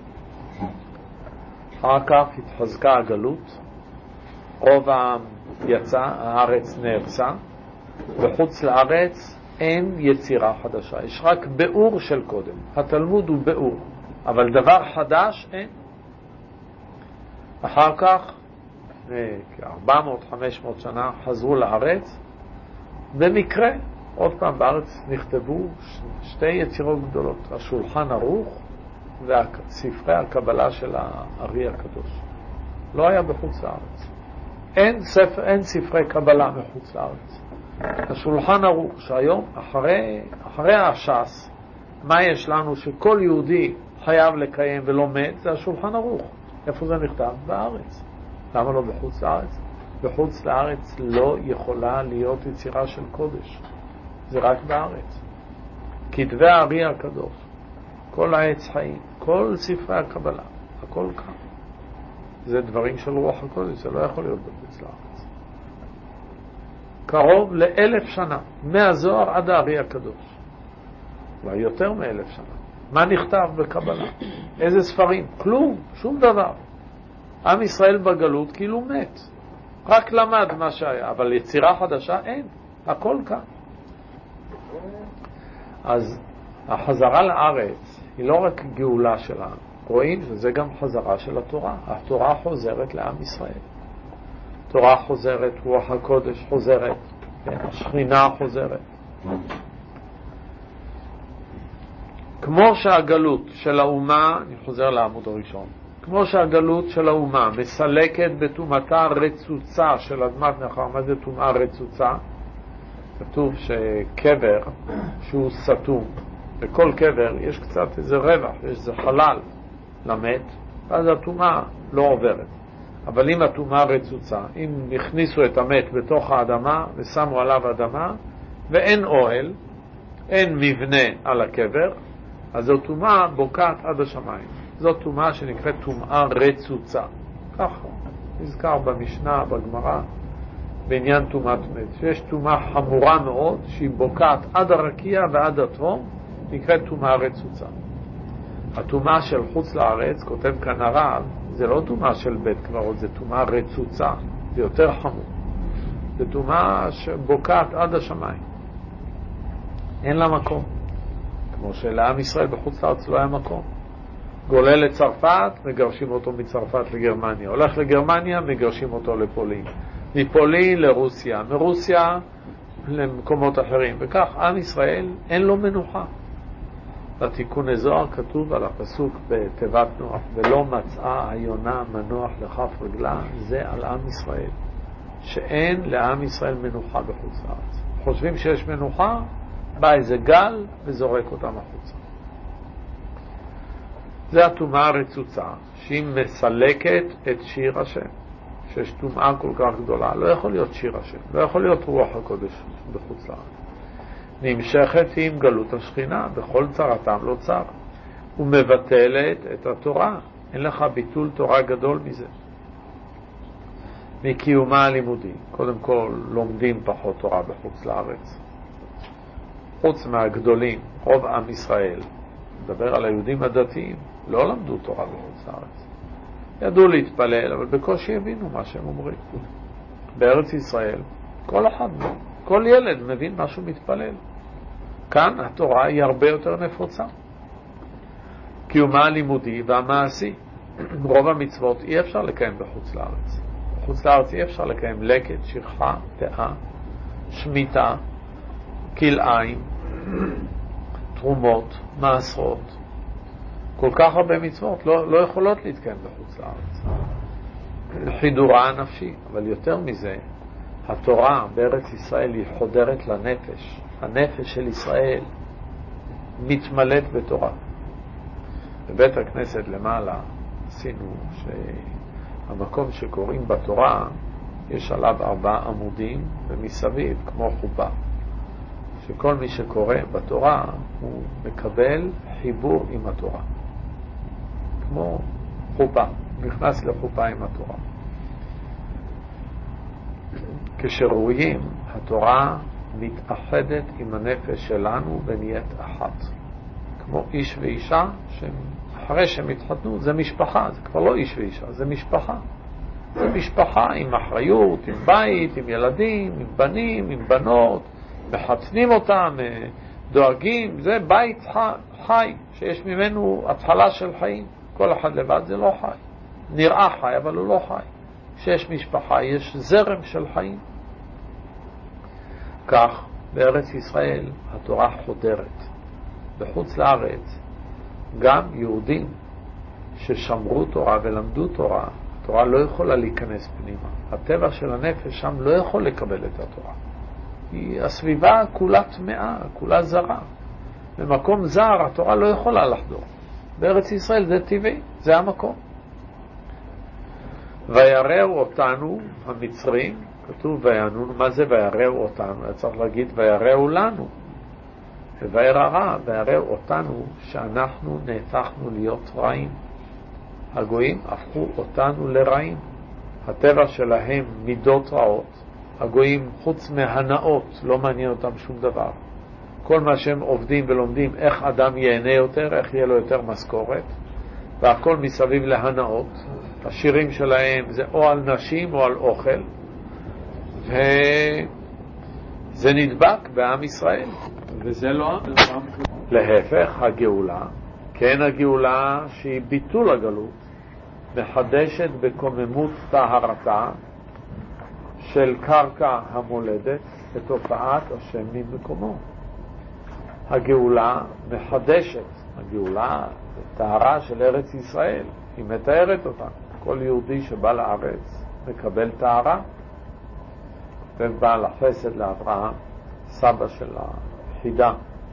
אחר כך התחזקה הגלות, רוב העם יצא, הארץ נהרסה, וחוץ לארץ אין יצירה חדשה, יש רק באור של קודם. התלמוד הוא באור, אבל דבר חדש אין. אחר כך לפני כ-400-500 שנה, חזרו לארץ, במקרה, עוד פעם בארץ נכתבו שתי יצירות גדולות, השולחן ערוך וספרי הקבלה של הארי הקדוש. לא היה בחוץ לארץ. אין ספרי קבלה מחוץ לארץ. השולחן ערוך, שהיום אחרי הש"ס, מה יש לנו שכל יהודי חייב לקיים ולומד, זה השולחן ערוך. איפה זה נכתב? בארץ. למה לא בחוץ לארץ? בחוץ לארץ לא יכולה להיות יצירה של קודש. זה רק בארץ. כתבי הארי הקדוש, כל העץ חיים, כל ספרי הקבלה, הכל כאן. זה דברים של רוח הקודש, זה לא יכול להיות בחוץ לארץ. קרוב ל1000 שנה, מהזוהר עד הארי הקדוש. אולי יותר מ1000 שנה. מה נכתב בקבלה? איזה ספרים? כלום, שום דבר. עם ישראל בגלות כאילו מת. רק למד מה שהיה, אבל יצירה חדשה אין. הכל כאן. אז החזרה לארץ היא לא רק גאולה שלנו. רואים שזה גם חזרה של התורה. התורה חוזרת לעם ישראל. תורה חוזרת, רוח הקודש חוזרת, השכינה חוזרת. כמו שהגלות של האומה, אני חוזר לעמוד הראשון, כמו שהגלות של האומה מסלקת בתומתה רצוצה של אדמת נחר. מה זה תומעה רצוצה? כתוב שקבר שהוא סתום, בכל קבר יש קצת איזה רווח, יש איזה חלל למת, ואז התומעה לא עוברת. אבל אם התומעה רצוצה, אם הכניסו את המת בתוך האדמה ושמו עליו אדמה ואין אוהל, אין מבנה על הקבר, אז זו תומעה בוקעת עד השמיים. זו תומעה שנקראת תומעה רצוצה. ככה נזכר במשנה, בגמרא, בעניין תומעת מת. שיש תומעה חמורה מאוד שהיא בוקעת עד הרקיע ועד התהום, נקראת תומעה רצוצה. התומעה של חוץ לארץ, כותב כאן הרב, זה לא תומעה של בית קברות, זה תומעה רצוצה, זה יותר חמור. זה תומעה שבוקעת עד השמיים. אין לה מקום. כמו שלעם ישראל בחוץ לארץ לא היה מקום. גולה לצרפת, מגרשים אותו מצרפת לגרמניה. הולך לגרמניה, מגרשים אותו לפולין. מפולין לרוסיה, מרוסיה למקומות אחרים. וכך עם ישראל אין לו מנוחה. בתיקון הזוהר כתוב על הפסוק בתיבת נוח, ולא מצאה היונה מנוח לכף רגלה, זה על עם ישראל. שאין לעם ישראל מנוחה בחוץ לארץ. חושבים שיש מנוחה, בא איזה גל וזורק אותם החוצה. זה התומעה הרצוצה, שהיא מסלקת את שיר השם. שיש תומעה כל כך גדולה, לא יכול להיות שיר השם, לא יכול להיות רוח הקודש בחוץ לארץ. נמשכת עם גלות השכינה, בכל צרתם לא צר. ומבטלת את התורה. אין לך ביטול תורה גדול מזה. מקיומה הלימודי. קודם כל, לומדים פחות תורה בחוץ לארץ. חוץ מהגדולים, רוב עם ישראל, מדבר על היהודים הדתיים, לא למדו תורה בחוץ לארץ. ידעו להתפלל, אבל בקושי הבינו מה שהם אומרים. בארץ ישראל, כל ילד מבין משהו מתפלל. כאן התורה היא הרבה יותר נפוצה. קיומה הלימודי והמעשי. רוב המצוות אי אפשר לקיים בחוץ לארץ. בחוץ לארץ אי אפשר לקיים לקט, שכחה, פאה, שמיטה, כלאיים, תרומות, מעשרות. כל כך הרבה מצוות לא יכולות להתקיים בחוץ לארץ. חידורה הנפשי, אבל יותר מזה, התורה בארץ ישראל היא חודרת לנפש. הנפש של ישראל מתמלאת בתורה. בבית הכנסת למעלה עשינו שהמקום שקוראים בתורה יש עליו 4 עמודים ומסביב כמו חופה. שכל מי שקורא בתורה הוא מקבל חיבור עם התורה. כמו חופה, נכנס לחופה עם התורה. כשרואים, התורה מתאחדת עם הנפש שלנו ונהיית אחת. כמו איש ואישה, אחרי שהם התחתנו, זה משפחה, זה כבר לא איש ואישה, זה משפחה. זה משפחה עם אחריות, עם בית, עם ילדים, עם בנים, עם בנות, מחתנים אותם, דואגים, זה בית חי, שיש ממנו התחלה של חיים. כל אחד לבד זה לא חי. נראה חי, אבל הוא לא חי. כשיש משפחה יש זרם של חיים. כך בארץ ישראל התורה חודרת. בחוץ לארץ גם יהודים ששמרו תורה ולמדו תורה, התורה לא יכולה להיכנס פנימה. הטבע של הנפש שם לא יכול לקבל את התורה. הסביבה כולה טמאה, כולה זרה. במקום זר התורה לא יכולה לחדור. בארץ ישראל זה טבעי, זה המקום. ויראו אותנו המצרים, כתוב ויענו, מה זה ויראו אותנו? צריך להגיד ויראו לנו. וירא ויראו אותנו שאנחנו נהפכנו להיות רעים. הגויים הפכו אותנו לרעים. הטבע שלהם מידות רעות. הגויים חוץ מהנאות לא מעניין אותם שום דבר. כל מה שהם עובדים ולומדים איך אדם ייהנה יותר, איך יהיה לו יותר משכורת, והכל מסביב להנאות. השירים שלהם זה או על נשים או על אוכל, וזה נדבק בעם ישראל, וזה לא להפך. הגאולה, כן, הגאולה שהיא ביטול הגלות, מחדשת בקוממות טהרתה של קרקע המולדת את תופעת השם ממקומו. הגאולה מחדשת, הגאולה טהרה של ארץ ישראל, היא מתארת אותה. כל יהודי שבא לארץ מקבל טהרה, ובא לחסד לאברהם, סבא של החידה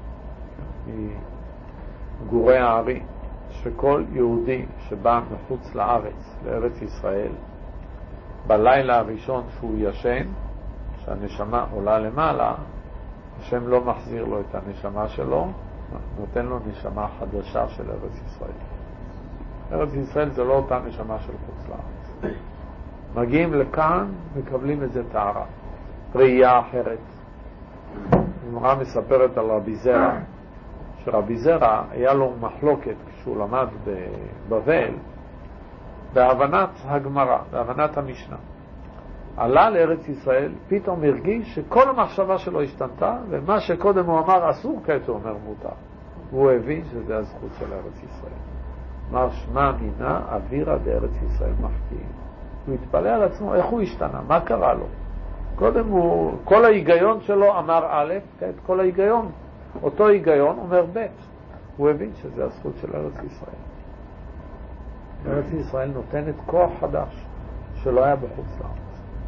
מגורי הערי, שכל יהודי שבא מחוץ לארץ, לארץ ישראל, בלילה הראשון שהוא ישן, שהנשמה עולה למעלה, השם לא מחזיר לו את הנשמה שלו, נותן לו נשמה חדשה של ארץ ישראל. ארץ ישראל זה לא אותה נשמה של חוץ לארץ. מגיעים לכאן, מקבלים איזה טהרה, ראייה אחרת. הגמרא מספרת על רבי זרע, שרבי זרע היה לו מחלוקת כשהוא למד בבבל, בהבנת הגמרא, בהבנת המשנה. עלה לארץ ישראל, פתאום הרגיש שכל המחשבה שלו השתנתה, ומה שקודם הוא אמר אסור, כעת הוא אומר מותר. והוא הבין שזה הזכות של ארץ ישראל. אמר שמע מינה אווירה בארץ ישראל מחכים. הוא התפלא על עצמו, איך הוא השתנה? מה קרה לו? קודם כל ההיגיון שלו אמר א', כעת כל ההיגיון, אותו היגיון אומר ב'. הוא הבין שזה הזכות של ארץ ישראל. ארץ ישראל נותנת כוח חדש שלא היה בחוץ לארץ.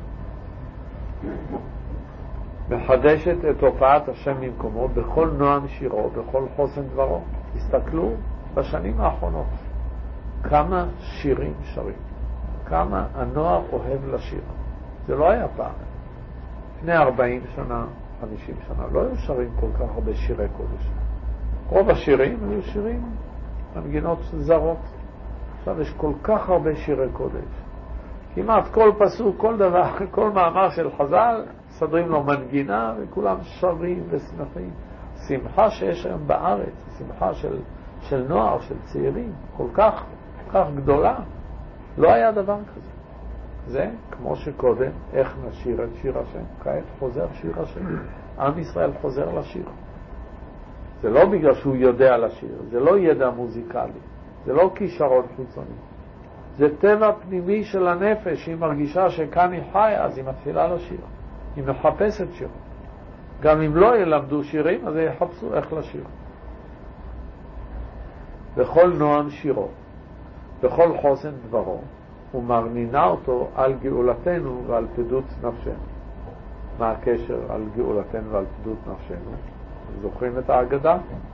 מחדשת את הופעת השם ממקומו בכל נועם שירו, בכל חוסן דברו. תסתכלו בשנים האחרונות כמה שירים שרים, כמה הנוער אוהב לשיר. זה לא היה פעם. לפני 40 שנה, 50 שנה לא היו שרים כל כך הרבה שירי קודש. רוב השירים היו שירים מנגינות זרות. עכשיו יש כל כך הרבה שירי קודש, כמעט כל פסוק, כל דבר, כל מאמר של חז"ל סדרים לו מנגינה וכולם שרים ושמחים. שמחה שיש היום בארץ, שמחה של נוער, של צעירים, כל כך גדולה. לא היה דבר כזה. זה כמו שקודם, איך נשיר את שיר השם, כעת חוזר שיר השם. עם ישראל חוזר לשיר. זה לא בגלל שהוא יודע לשיר, זה לא ידע מוזיקלי, זה לא כישרון חיצוני. זה טבע פנימי של הנפש, היא מרגישה שכאן היא חיה, אז היא מתחילה לשיר. היא מחפשת שיר. גם אם לא ילמדו שירים, אז הם יחפשו איך לשיר. בכל נועם שירו, בכל חוסן דברו, ומרנינה אותו על גאולתנו ועל פדות נפשנו. מה הקשר על גאולתנו ועל פדות נפשנו? זוכרים את ההגדה?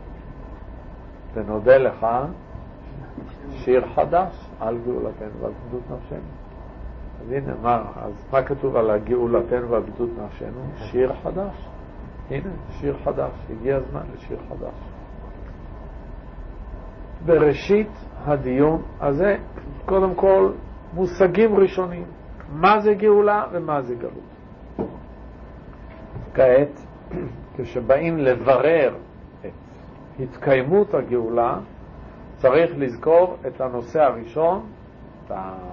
ונודה לך שיר חדש על גאולתנו ועל פדות נפשנו. אז הנה, מה כתוב על הגאולתנו ועל פדות נפשנו? שיר חדש. הנה, שיר חדש. הגיע הזמן לשיר חדש. בראשית הדיון הזה, קודם כל, מושגים ראשונים. מה זה גאולה ומה זה גלות. כעת, כשבאים לברר את התקיימות הגאולה, צריך לזכור את הנושא הראשון, את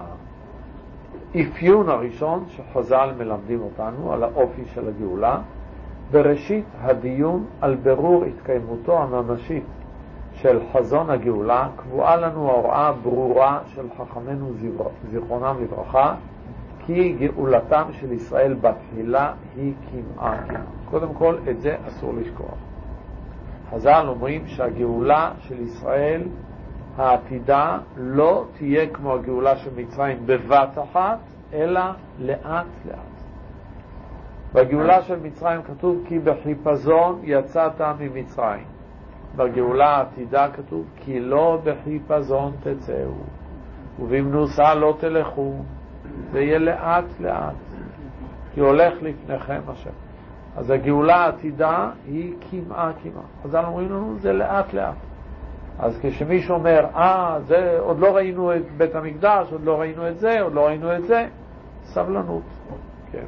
האפיון הראשון שחז"ל מלמדים אותנו על האופי של הגאולה. בראשית הדיון על ברור התקיימותו הממשית של חזון הגאולה, קבועה לנו ההוראה ברורה של חכמינו זיכרונם לברכה, כי גאולתם של ישראל בתחילה היא כמעט. קודם כל, את זה אסור לשכוח. חז"ל אומרים שהגאולה של ישראל העתידה לא תהיה כמו הגאולה של מצרים בבת אחת, אלא לאט לאט. בגאולה של מצרים כתוב כי בחיפזון יצאת ממצרים. בגאולה העתידה כתוב כי לא בחיפזון תצאו ובמנוסה לא תלכו. זה יהיה לאט לאט, כי הולך לפניכם השם. אז הגאולה העתידה היא כמעט. אז אנחנו אומרים לנו זה לאט לאט. אז כשמישהו אומר זה עוד לא ראינו את בית המקדש, עוד לא ראינו את זה, עוד לא ראינו את זה, סבלנות. כן.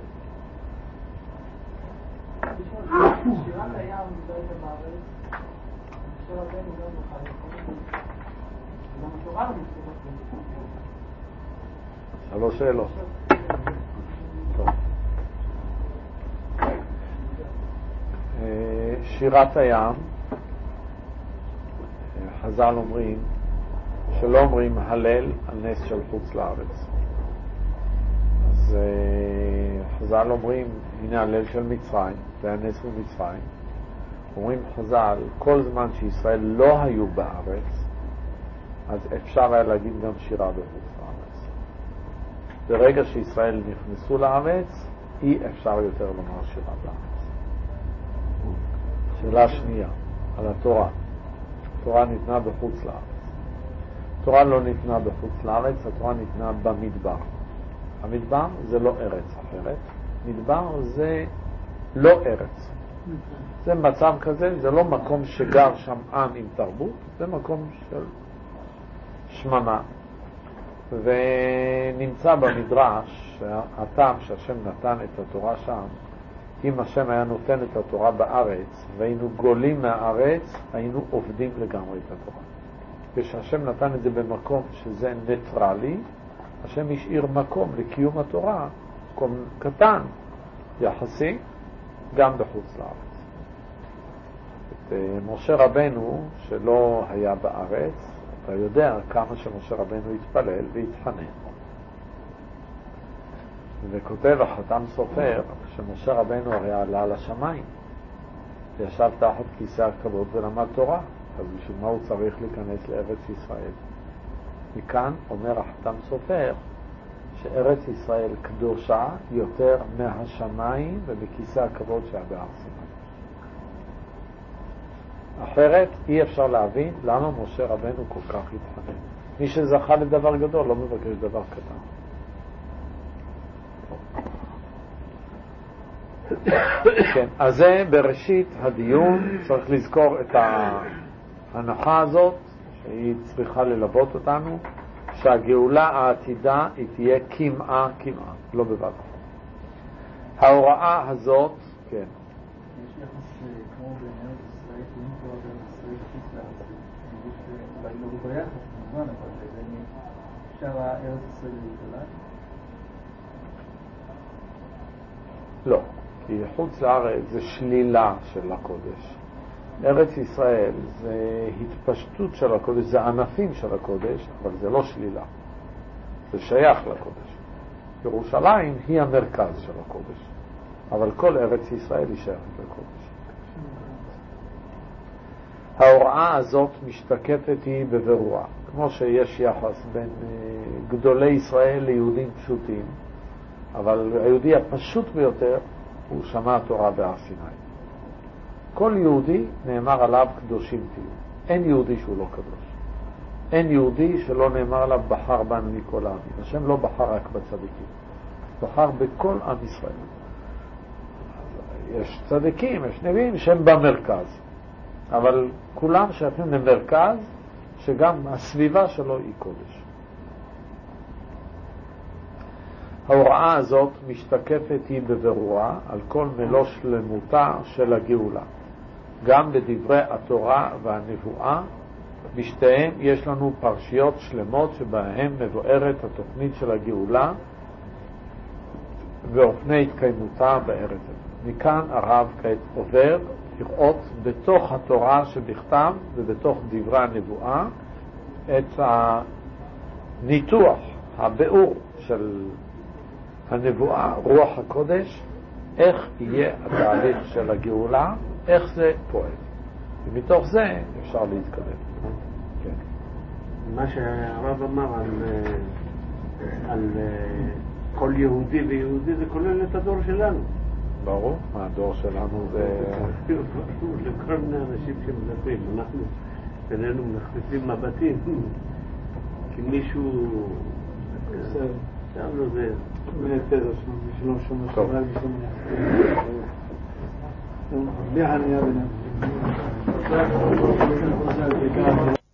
שירת הים בית המערב, אשר רבנו גם בחיים, גם התורה לא מסתובבת. 3 שאלות. טוב. שירת הים, חז"ל אומרים שלא אומרים הלל על נס של חוץ לארץ. אז חז"ל אומרים, הנה הלל של מצרים, זה הנס במצרים. אומרים חז"ל, כל זמן שישראל לא היו בארץ, אז אפשר היה להגיד גם שירה בחוץ לארץ. ברגע שישראל נכנסו לארץ, אי אפשר יותר לומר שירה בארץ. שאלה שנייה, על התורה. התורה ניתנה בחוץ לארץ. התורה לא ניתנה בחוץ לארץ, התורה ניתנה במדבר. המדבר זה לא ארץ אחרת, מדבר זה לא ארץ. זה מצב כזה, זה לא מקום שגר שם עם עם תרבות, זה מקום של שממה. ונמצא במדרש שהטעם שהשם נתן את התורה שם, אם השם היה נותן את התורה בארץ והיינו גולים מהארץ, היינו עובדים לגמרי את התורה. כשהשם נתן את זה במקום שזה ניטרלי, השם השאיר מקום לקיום התורה, מקום קטן יחסי, גם בחוץ לארץ. את משה רבנו שלא היה בארץ, אתה יודע כמה שמשה רבנו התפלל והתחנן. וכותב החתם סופר שמשה רבנו הרי עלה לשמיים וישב תחת כיסא הכבוד ולמד תורה, אז בשביל מה הוא צריך להיכנס לארץ ישראל? מכאן אומר החתם סופר שארץ ישראל קדושה יותר מהשמיים ובכיסא הכבוד שהיה בהר סיני. אחרת אי אפשר להבין למה משה רבנו כל כך התחנן. מי שזכה לדבר גדול לא מבקש דבר קטן. כן, אז זה בראשית הדיון. צריך לזכור את ההנחה הזאת שהיא צריכה ללוות אותנו, שהגאולה העתידה היא תהיה כמעט, לא בבת. ההוראה הזאת, כן. יש יחס כמו בארץ ישראל, אם כבר בארץ ישראל חוץ לארץ, אולי לא בכל יחס, כמובן, אבל אפשר ארץ ישראל לירושלים? לא, כי חוץ לארץ זה שלילה של הקודש. ארץ ישראל זה התפשטות של הקודש, זה ענפים של הקודש, אבל זה לא שלילה. זה שייך לקודש. ירושלים היא המרכז של הקודש, אבל כל ארץ ישראל היא שייכת לקודש. ההוראה הזאת משתקפת היא בבירורה, כמו שיש יחס בין גדולי ישראל ליהודים פשוטים, אבל היהודי הפשוט ביותר הוא שמע התורה בהר סיני. כל יהודי נאמר עליו קדושים תהיו. אין יהודי שהוא לא קדוש. אין יהודי שלא נאמר עליו בחר בנו מכל העמים. השם לא בחר רק בצדיקים, בחר בכל עם ישראל. יש צדיקים, יש נביאים שהם במרכז, אבל כולם שייכים למרכז שגם הסביבה שלו היא קודש. ההוראה הזאת משתקפת היא בבירורה על כל מלוא שלמותה של הגאולה. גם בדברי התורה והנבואה, בשתיהם יש לנו פרשיות שלמות שבהן מבוארת התוכנית של הגאולה ואופני התקיימותה בארץ. מכאן הרב כעת עובר לראות בתוך התורה שבכתב ובתוך דברי הנבואה את הניתוח, הביאור של הנבואה, רוח הקודש, איך יהיה התהליך של הגאולה, איך זה פועל. ומתוך זה אפשר להתקדם. כן. מה שהרב אמר על כל יהודי ויהודי, זה כולל את הדור שלנו. ברור, הדור שלנו זה... לכל מיני אנשים שמדברים, אנחנו בינינו מחליפים מבטים, כי מישהו... שם לו זה... שלום שום השאלה ושום ביחד נהיה בינינו